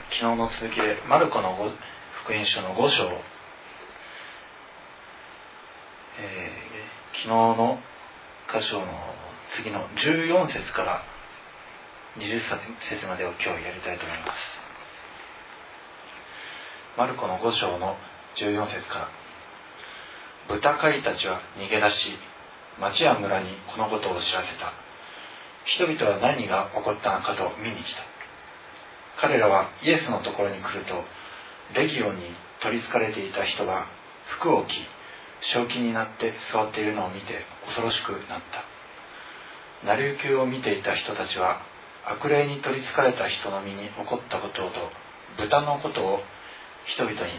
昨日の続きでマルコの福音書の5章、昨日の箇所の次の14節から20節までを今日やりたいと思います。マルコの5章の14節から、豚飼いたちは逃げ出し、町や村にこのことを知らせた。人々は何が起こったのかと見に来た。彼らはイエスのところに来ると、レギオンに取りつかれていた人が服を着、正気になって座っているのを見て恐ろしくなった。成り行きを見ていた人たちは、悪霊に取りつかれた人の身に起こったことと豚のことを人々に語った。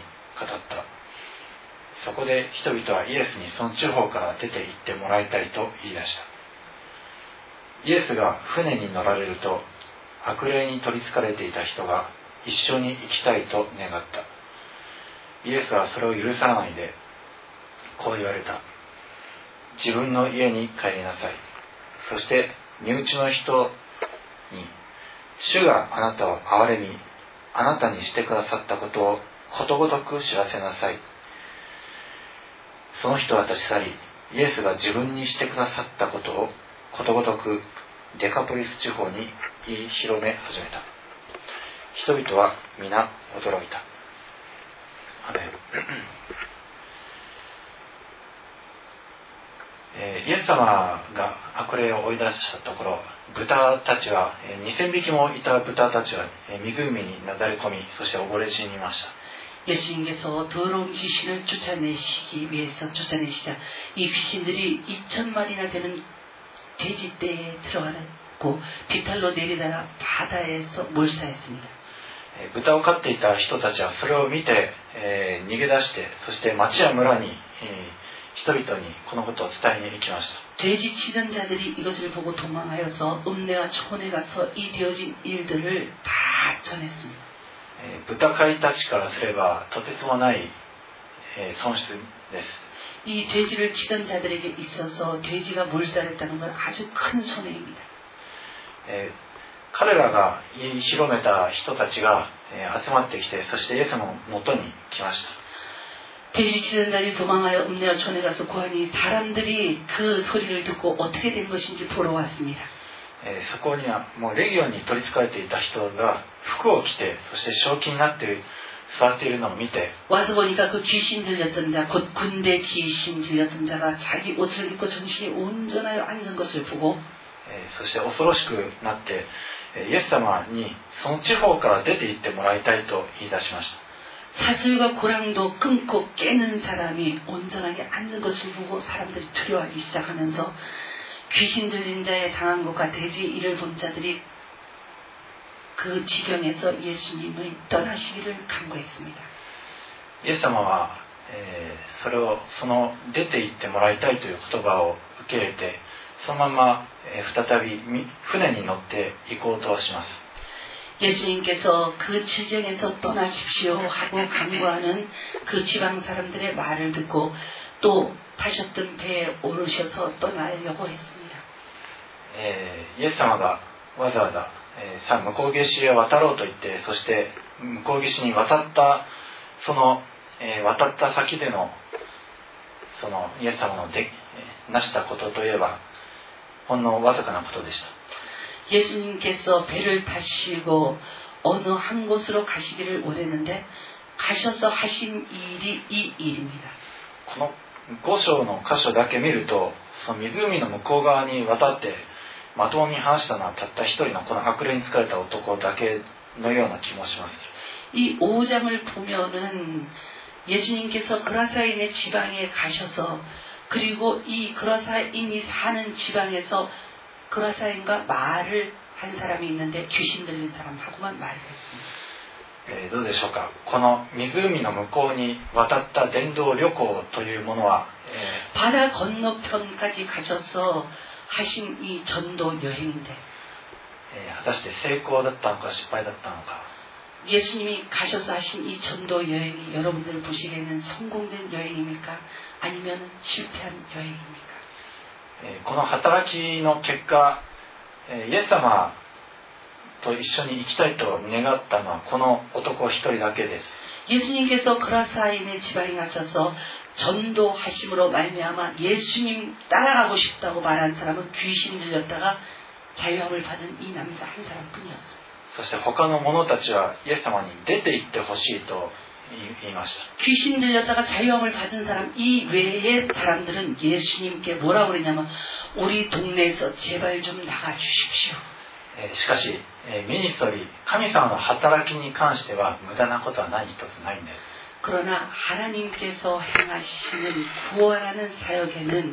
そこで人々はイエスにその地方から出て行ってもらいたいと言い出した。イエスが船に乗られると、悪霊に取りつかれていた人が一緒に行きたいと願った。イエスはそれを許さないでこう言われた。自分の家に帰りなさい。そして身内の人に、主があなたを憐れみ、あなたにしてくださったことをことごとく知らせなさい。その人は立ち去り、イエスが自分にしてくださったことをことごとくデカポリス地方に言い広め始めた。人々は皆驚いた。アメン。イエス様が悪霊を追い出したところ、豚たちは2000匹もいた豚たちは湖になだれ込み、そして溺れ死にました。 예수님께서 더러운 귀신을 쫓아내시기 위해서 쫓아내시자 이 귀신들이 2000마리나 되는 돼지떼에 들어가고 비탈로 내리다가 바다에서 몰사했습니다. 豚を飼っていた人たちはそれを見て、逃げ出して、そして町や村に、人々にこのことを伝えに行きました。 돼지 치던 자들이 이것을 보고 도망하여서 읍내와 촌에 가서 이 되어진 일들을 다 전했습니다. 豚飼いたちからすればとてつもない、損失です。 이 돼지를 치던 자들에게 있어서 돼지가 몰살했다는 건 아주 큰 손해입니다. 彼らが言い広めた人たちが、集まってきて、そしてイエスのもとに来ました。 돼지 치던 자들이 도망하여 읍내와 촌에 가서 고하니 사람들이 그 소리를 듣고 어떻게 된 것인지 보러 왔습니다. そこにはもうレギオンに取り憑かれていた人が服を着て、そして正気になって座っているのを見て、 와서 보니까 그 귀신 들렸던 자, 곧 군대 귀신 들렸던 자가 자기 옷을 입고 정신이 온전하여 앉은 것을 보고, そして恐ろしくなって、イエス様にその地方から出て行ってもらいたいと言い出しました。 사슬과 고랑도 끊고 깨는 사람이 온전하게 앉은 것을 보고 사람들이 두려워하기 시작하면서 귀신 들린 자의 당한 것과 돼지 이를 본 자들이 그 지경에서 예수님을 떠나시기를 간구했습니다. イエス様は、その出て行ってもらいたいという言葉を受け入れて、そのまま、再び船に乗って行こうとします。 예수님께서 그 지경에서 떠나십시오 하고 간구하는 그 지방 사람들의 말을 듣고 또 타셨던 배에 오르셔서 떠나려고 했습니다. イエス様がわざわざ、さあ向こう岸へ渡ろうと言って、そして向こう岸に渡った渡った先でのそのイエス様の成したことといえばほんのわずかなことでした。 예수님께서 배를 타시고 어느 한 곳으로 가시기를 원했는데 가셔서 하신 일이 이 일입니다. この5章の箇所だけ見ると、その湖の向こう側に渡ってまともに話したのはたった一人のこの悪霊に疲れた男だけのような気もします。 이 5장을 보면은 예수님께서 그라사인의 지방에 가셔서 그리고 이 그라사인이 사는 지방에서 그라사인과 말을 한 사람이 있는데 귀신 들린 사람하고만 말을 했습니다. どうでしょうか。この湖の向こうに渡った伝道旅行というものは、 바다 건너편까지 가셔서 하신 이 전도 여행인데 果たして成功だったのか失敗だったのか。 예수님이 가셔서 하신 이 전도 여행이 여러분들 보시기에는 성공된 여행입니까? 아니면 실패한 여행입니까? この働きの結果、イエス様と一緒に行きたいと願ったのはこの男一人だけです。 예수님께서 그라사인의 지방에 가셔서 전도하심으로 말미암아 예수님 따라가고 싶다고 말한 사람은 귀신 들렸다가 자유함을 받은 이 남자 한 사람뿐이었습니다. そして他の者たちはイエス様に出て行ってほしいと言いました。 귀신 들렸다가 자유함을 받은 사람 이 외의 사람들은 예수님께 뭐라고 그러냐면 우리 동네에서 제발 좀 나가 주십시오. しかしミニストリー神様の働きに関しては無駄なことは何一つないんです。 그러나 하나님께서 행하시는 구원하는 사역에는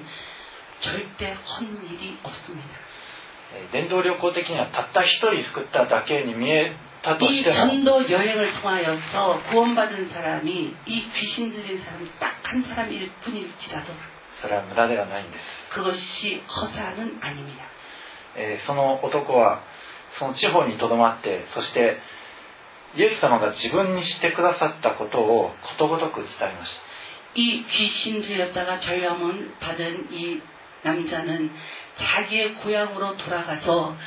절대 헛일이 없습니다. 伝道旅行的にはたった一人救っただけに見えたとし 이 ても 전도 여행을 통하여서 구원받은 사람이 이 귀신 들린 사람이 딱 한 사람일 뿐일지라도 それは無駄ではないんです。 그것이 허사는 아닙니다. その男はその地方にとどまって、そしてイエス様が自分にしてくださったことをことごとく伝えました。 이 귀신 들렸다가 자유함을 받은 이 남자는 자기의 고향으로 돌아가서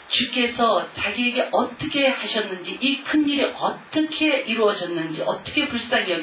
주께서 자기에게 어떻게 하셨는지, 이 큰일이 어떻게 이루어졌는지, 어떻게 불쌍히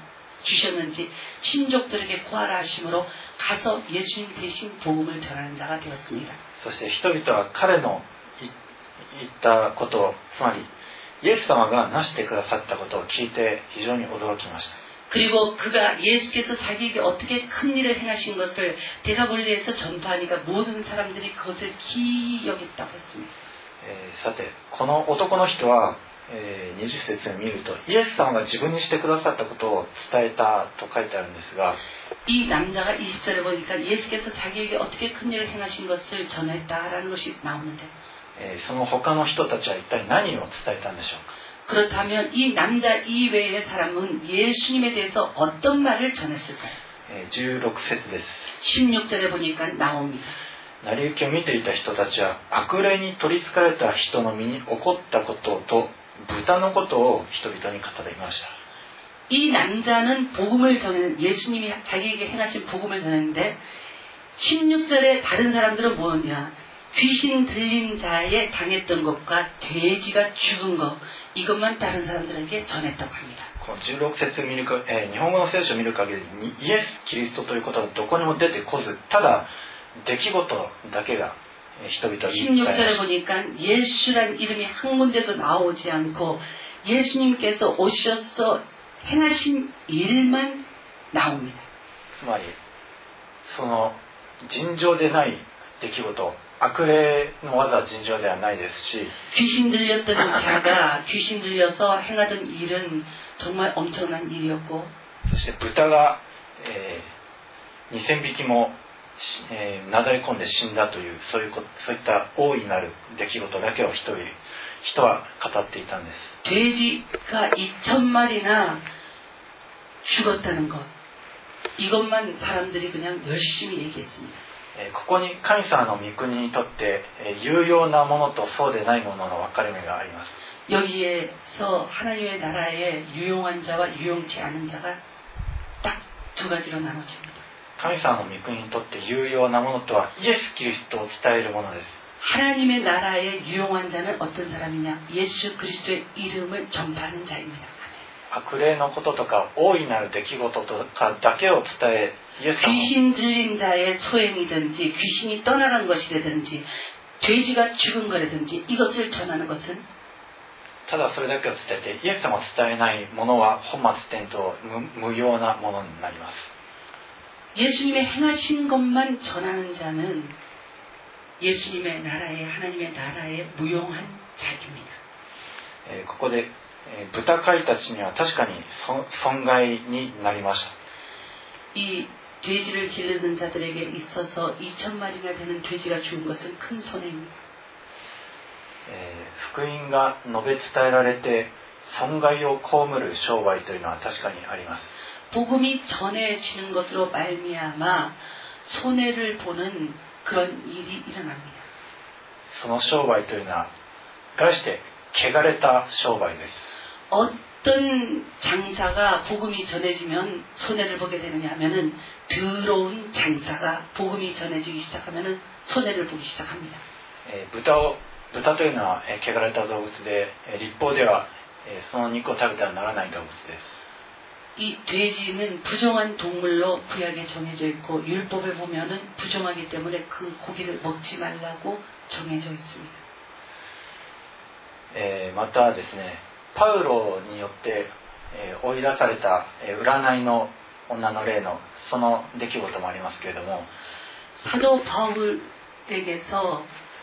주셨는지 친족들에게 고하라 하심으로 가서 예수님 대신 복음을 전하는 자가 되었습니다. そして人々は彼の言ったことを、つまりイエス様がなしてくださったことを聞いて非常に驚きました。 그리고 그가 예수께서 자기에게 어떻게 큰 일을 행하신 것을 데가볼리에서 전파하니까 모든 사람들이 그것을 기여겼다고 했습니다. さてこの男の人は、20節を見るとイエス様が自分にしてくださったことを伝えたと書いてあるんですが、 이 남자가 20절에 보니까 예수께서 자기에게 어떻게 큰 일을 행하신 것을 전했다라는 것이 나오는데, その他の人たちは一体何を伝えたんでしょうか。 그렇다면 이 남자 이외의 사람은 예수님에 대해서 어떤 말을 전했을까요? 16節です。 16절에 보니까 나옵니다. 成り行きを見ていた人たちは悪霊に取りつかれた人の身に起こったことと豚のことを人々に語りました。 이 남자는 복음을 전했는데, 예수님이 자기에게 행하신 복음을 전했는데 16절에 다른 사람들은 뭐냐, 귀신 들린 자에 당했던 것과 돼지가 죽은 것, 이것만 다른 사람들에게 전했다고 합니다. この16節を見るか、日本語の聖書を見る限りにイエス・キリストということはどこにも出てこず、ただ出来事だけが人々に伝えました。 16절에 보니까 예수란 이름이 한 군데도 나오지 않고 예수님께서 오셔서 행하신 일만 나옵니다. つまりその尋常でない出来事、悪霊の技は尋常ではないですし、 귀신 들렸던 자가 귀신 들려서 행하던 일은 정말 엄청난 일이었고, そして豚が、2000匹も、なだれ込んで死んだというそういった大いなる出来事だけを人は語っていたんです。 돼지가 2000마리나 죽었다는 것, 이것만 사람들이 그냥 열심히 얘기했습니다. ここに神様の御国にとって有用なものとそうでないものの分かれ目があります。 여기에서 하나님의 나라에 유용한 자와 유용치 않은 자가 딱 두 가지로 나눠집니다. 神様の御国にとって有用なものとはイエス・キリストを伝えるものです。 하나님의 나라에 유용한 자는 어떤 사람이냐? 예수 그리스도의 이름을 전파하는 자입니다. 悪霊のこととか大いなる出来事とかだけを伝え、イエス様 귀신 들린 자의 소행이든지 귀신이 떠나간 것이라든지 돼지가 죽은 거라든지 이것을 전하는 것은 ただそれだけを伝えてイエス様を伝えないものは本末転倒、無用なものになります。 예수님의 행하신 것만 전하는 자는 예수님의 나라에, 하나님의 나라에 무용한 자입니다. ここで豚飼いたちには確かに損害になりました。 이 돼지를 기르는 자들에게 있어서 2000마리가 되는 돼지가 죽은 것은 큰 손해입니다. 福音が述べ伝えられて損害を被る商売というのは確かにあります。 복음이 전해지는 것으로 말미암아 손해를 보는 그런 일이 일어납니다. その商売というのは題して汚れた商売です。 어떤 장사가 복음이 전해지면 손해를 보게 되느냐 하면은 더러운 장사가 복음이 전해지기 시작하면은 손해를 보기 시작합니다. 豚というのは汚れた動物で、律法ではその肉を食べてはならない動物です。 이 돼지는 부정한 동물로 구약에 정해져 있고 율법에 보면은 부정하기 때문에 그 고기를 먹지 말라고 정해져 있습니다. またですね、パウロによって追い出された占いの女の例のその出来事もありますけれども、 사도 바울에게서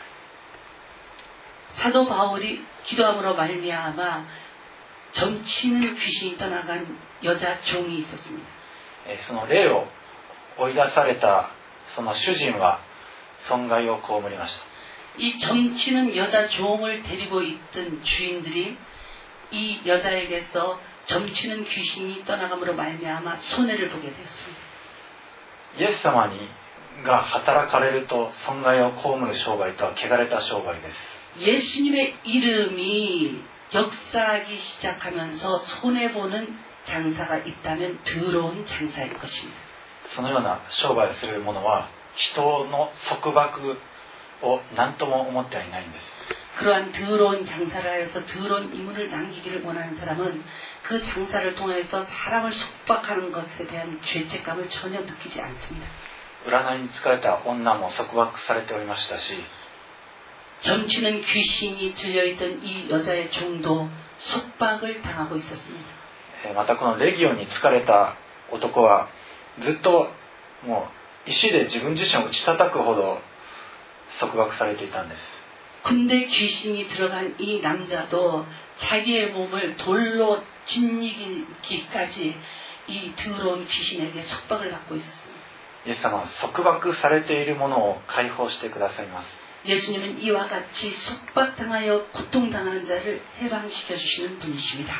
사도 바울이 기도함으로 말미암아 점치는 귀신이 떠나간 여자 종이 있었습니다. その霊を追い出されたその主人は損害を被りました。 이 점치는 여자 종을 데리고 있던 주인들이 이 여자에게서 점치는 귀신이 떠나감으로 말미암아 손해를 보게 되었습니다. イエス様が働かれると損害を被る商売とは汚れた商売です。 예수님의 이름이 역사하기 시작하면서 손해보는 장사가 있다면 더러운 장사일 것입니다. そのような商売をする者は人の束縛を何とも思ってはいないんです。 그러한 더러운 장사를 하여서 더러운 이문을 남기기를 원하는 사람은 그 장사를 통해서 사람을 속박하는 것에 대한 죄책감을 전혀 느끼지 않습니다. 占いに疲れた女も束縛されておりましたし、 점치는 귀신이 들려있던 이 여자의 종도 속박을 당하고 있었습니다. またこのレギオンに疲れた男はずっともう石で自分自身を打ち叩くほど束縛されていたんです。 군대 귀신이 들어간 이 남자도 자기의 몸을 돌로 짓이기까지 이 더러운 귀신에게 속박을 받고 있었습니다. イエス様は束縛されているものを解放してくださいます。 예수님은 이와 같이 속박당하여 고통당하는 자를 해방시켜 주시는 분이십니다.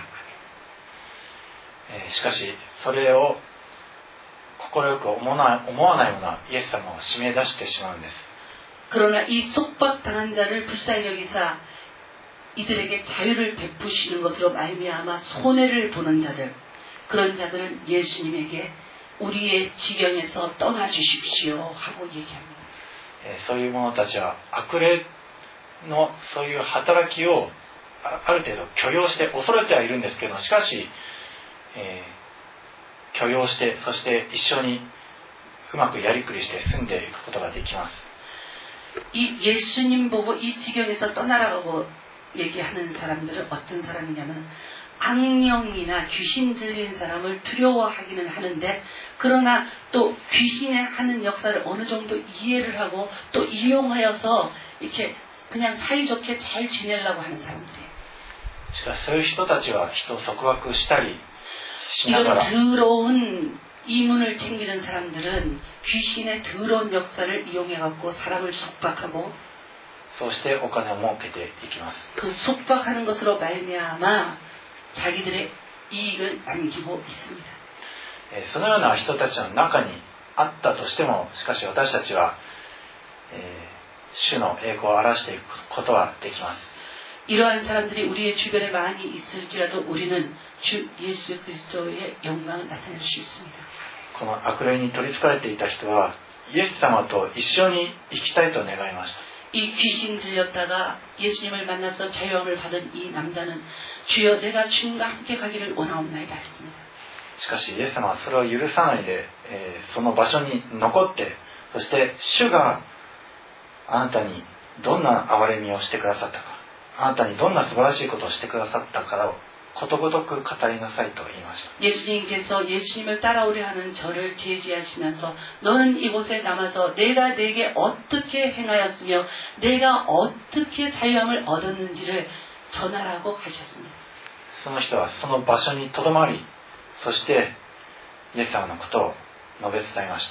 しかしそれを快く思わないようなイエス様を締め出してしまうんです。 그러나 이 속박당한 자를 불쌍히 여기사 이들에게 자유를 베푸시는 것으로 말미암아 손해를 보는 자들, 그런 자들은 예수님에게 우리의 지경에서 떠나주십시오 하고 얘기합니다. そういう者たちは悪霊のそういう働きをある程度許容して恐れてはいるんですけど、しかし、許容してそして一緒にうまくやりくりして住んでいくことができます。 이 예수님 보고 이 지경에서 떠나라고 얘기하는 사람들은 어떤 사람이냐면 악령이나 귀신 들린 사람을 두려워하기는 하는데 그러나 또 귀신의 하는 역사를 어느 정도 이해를 하고 또 이용하여서 이렇게 그냥 사이좋게 잘 지내려고 하는 사람들이에요. しかしそういう人たちは人を束縛したりしなが 이런 ら 더러운 이문을 챙기는 사람들은 귀신의 더러운 역사를 이용해갖고 사람을 속박하고 そうしてお金を儲けていきます。 그 속박하는 것으로 말미암아 자기들의 이익을 남기고 있습니다. そのような人たちの中にあったとしても、しかし私たちは、主の栄光を表していくことはできます。 이러한 사람들이 우리의 주변에 많이 있을지라도 우리는 주 예수 그리스도의 영광을 나타낼 수 있습니다. この悪霊に取り憑かれていた人はイエス様と一緒に生きたいと願いました。 이 귀신 들렸다가 예수님을 만나서 자유함을 받은 이 남자는 주여 내가 주님과 함께 가기를 원하옵나이다 했습니다. しかしイエス様はそれを許さないで、その場所に残って、そして主があなたにどんな憐れみをしてくださったか、あなたにどんな素晴らしいことをしてくださったかをことごとく語りなさいと言いました。 예수님께서 예수님을 따라오려 하는 저를 제지하시면서 너는 이곳에 남아서 내가 내게 어떻게 행하였으며 내가 어떻게 자유함을 얻었는지를 전하라고 하셨습니다. その人はその場所にとどまり、そしてイエス様のことを述べ伝えました。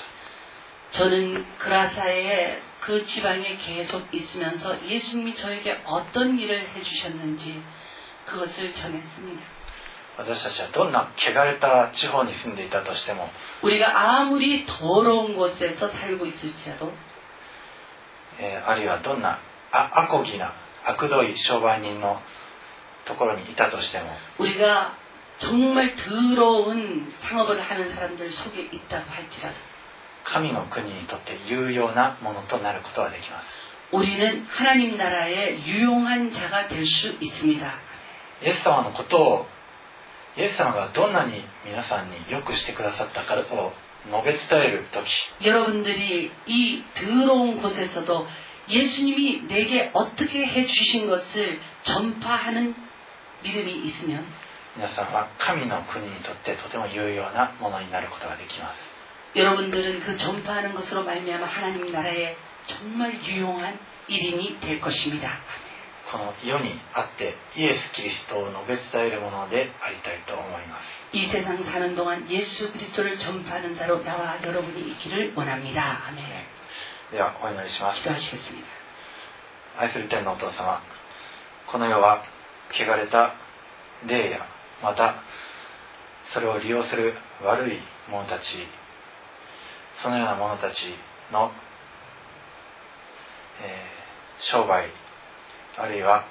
저는 그라사의 그 지방에 계속 있으면서 예수님이 저에게 어떤 일을 해주셨는지 그것을 전했습니다. 私たちはどんな汚れた地方に住んでいたとしても、 우리가 아무리 더러운 곳에서 살고 있을지라도 あるいはどんなあこぎな悪どい商売人のところにいたとしても、 우리가 정말 더러운 상업을 하는 사람들 속에 있다고 할지라도 神の国にとって有用なものとなることができます。 우리는 하나님 나라의 유용한 자가 될 수 있습니다. イエス様のことを、イエス様がどんなに皆さんによくしてくださったかを述べ伝えるとき、 여러분들이 이 더러운 곳에서도 예수님이 내게 어떻게 해주신 것을 전파하는 믿음이 있으면 皆さんは神の国にとってとても有用なものになることができます。 여러분들은 그 전파하는 것으로 말미암아 하나님 나라에 정말 유용한 일인이 될 것입니다. この世にあってイエス・キリストを述べ伝えるものでありたいと思います。 이 세상 사는 동안 예수 그리스도를 전파하는 자로 나와 여러분이 있기를 원합니다. 아멘. ではお祈りします。 기도하시겠습니다. 愛する天のお父様、この世は汚れた霊やまたそれを利用する悪い者たち、そのような者たちの、商売あるいは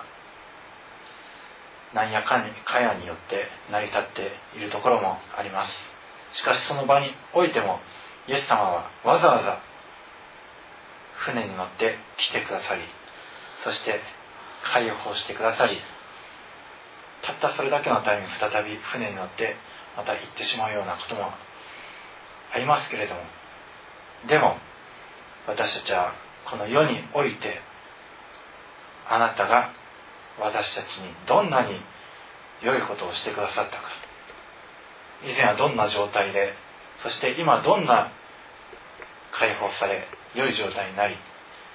何やかやによって成り立っているところもあります。しかしその場においてもイエス様はわざわざ船に乗って来てくださり、そして解放してくださり、たったそれだけのために再び船に乗ってまた行ってしまうようなこともありますけれども、でも私たちはこの世においてあなたが私たちにどんなに良いことをしてくださったか、以前はどんな状態で、そして今どんな解放され良い状態になり、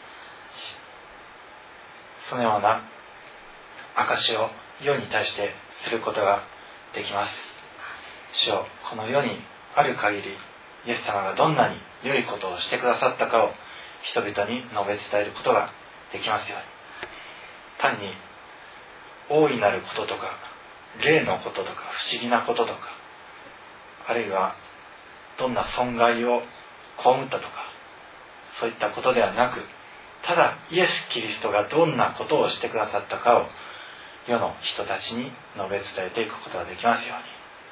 そのような証を世に対してすることができます。主よ、この世にある限りイエス様がどんなに良いことをしてくださったかを人々に述べ伝えることができますように。単に大いなることとか霊のこととか不思議なこととか、あるいはどんな損害を被ったとか、そういったことではなく、ただイエス・キリストがどんなことをしてくださったかを世の人たちに述べ伝えていくことができますように。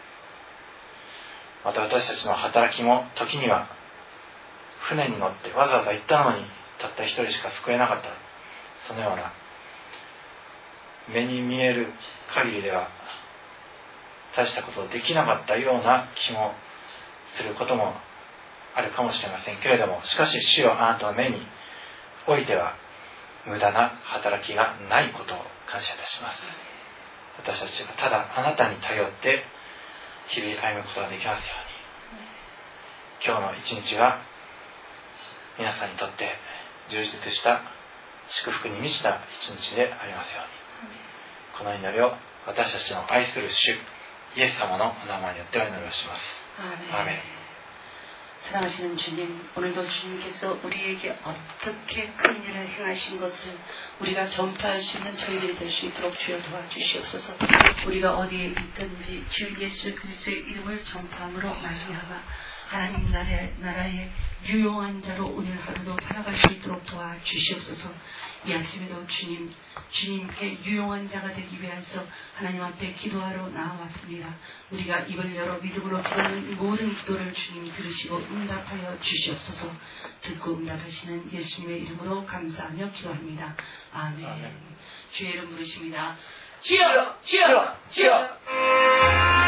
また私たちの働きも時には船に乗ってわざわざ行ったのにたった一人しか救えなかった、そのような目に見える限りでは大したことできなかったような気もすることもあるかもしれませんけれども、しかし主よ、あなたの目においては無駄な働きがないことを感謝いたします。私たちがただあなたに頼って日々歩むことができますように。今日の一日は皆さんにとって充実した祝福に満ちた一日でありますように。この祈りを私たちの愛する主イエス様のお名前によってお祈りをします。アーメン。 사랑하시는 주님, 오늘도 주님께서 우리에게 어떻게 큰 일을 행하신 것을 우리가 전파할 수 있는 저희들이 될 수 있도록 주여 도와주시옵소서. 우리가 어디에 있든지 주 예수 그리스도의 이름을 전파함으로 말미암아 하나님 나라의 유용한 자로 오늘 하루도 살아갈 수 있도록 도와주시옵소서. 이 아침에도 주님께 유용한 자가 되기 위해서 하나님 앞에 기도하러 나와왔습니다. 우리가 입을 열어 믿음으로 기도하는 모든 기도를 주님 들으시고 응답하여 주시옵소서. 듣고 응답하시는 예수님의 이름으로 감사하며 기도합니다. 아멘. 주의 이름 부르십니다. 주여! 주여! 주여!